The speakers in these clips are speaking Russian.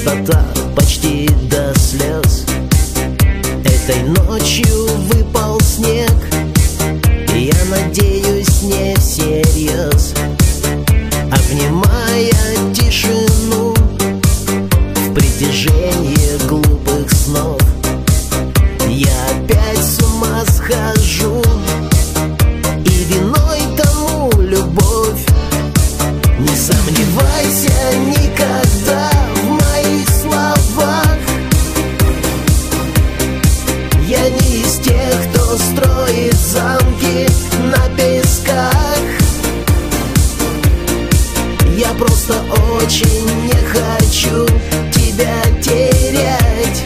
красота почти до слез. Этой ночью выпал снег, и я надеюсь, не всерьез. Обнимая тишину в притяжении глупых снов, я опять с ума схожу, и виной тому любовь. Не сомневайся никогда в моих словах. Я не из тех, кто строит замки на песках. Я просто очень не хочу тебя терять.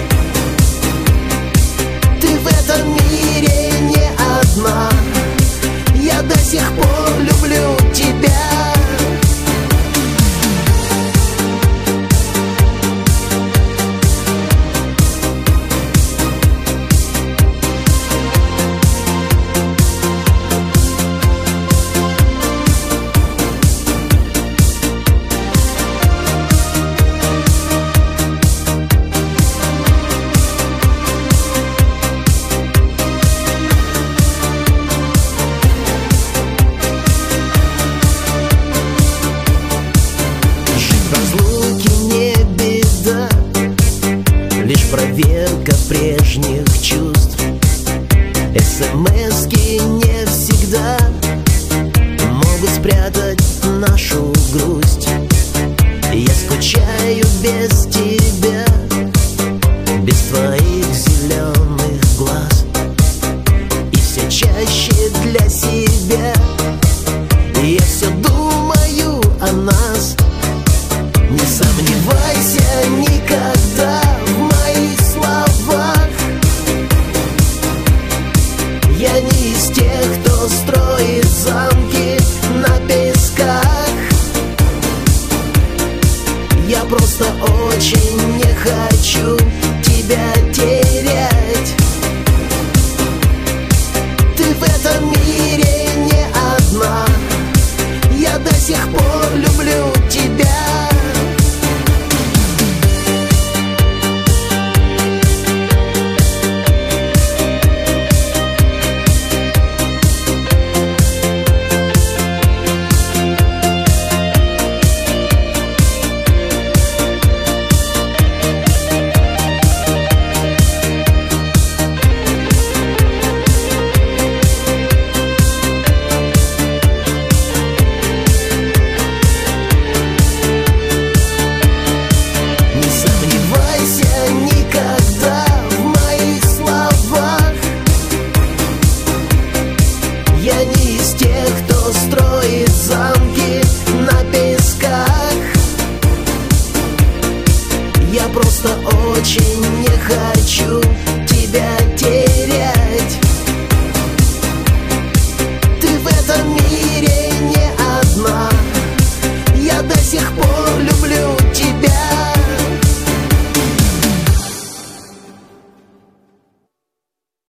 Ты в этом мире не одна. Я до сих пор люблю тебя. Лишь проверка прежних чувств. СМС-ки не всегда могут спрятать нашу грусть. Я скучаю без тебя, без твоих зеленых глаз, и все чаще для себя я все думаю о нас. Не сомневайся никогда в моих словах. Я не из тех, кто строит замки на песках. Я просто очень не хочу тебя